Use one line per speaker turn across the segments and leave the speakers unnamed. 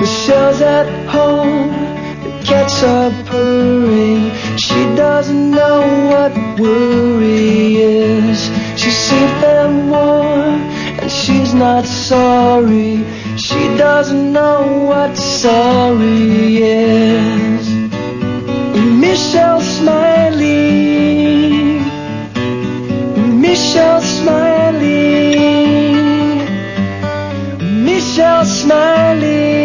Michelle's at home, the cats are purring. She doesn't know what worry is. She's safe and warm, and she's not sorry. She doesn't know what sorry is. Michelle's smiling, Michelle's smiling, Michelle's smiling.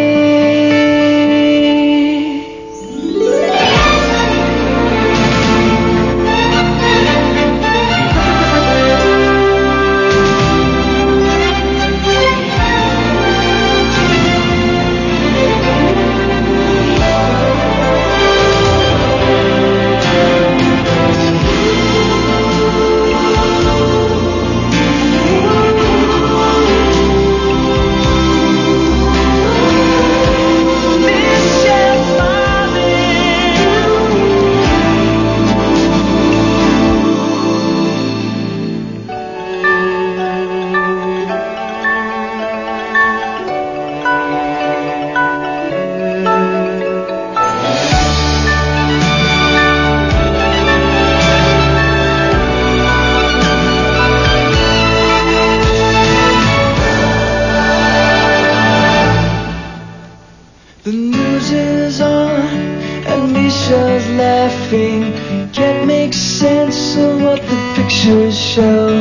The news is on and Michelle's laughing. Can't make sense of what the pictures show.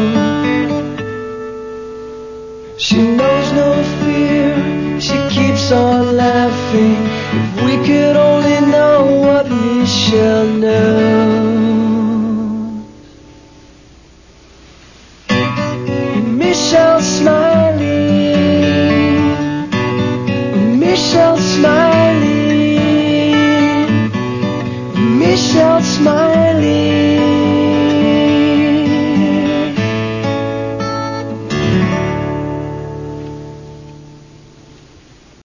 She knows no fear, she keeps on laughing. If we could only know what Michelle knows. Michelle's smiling, Michelle's smiling.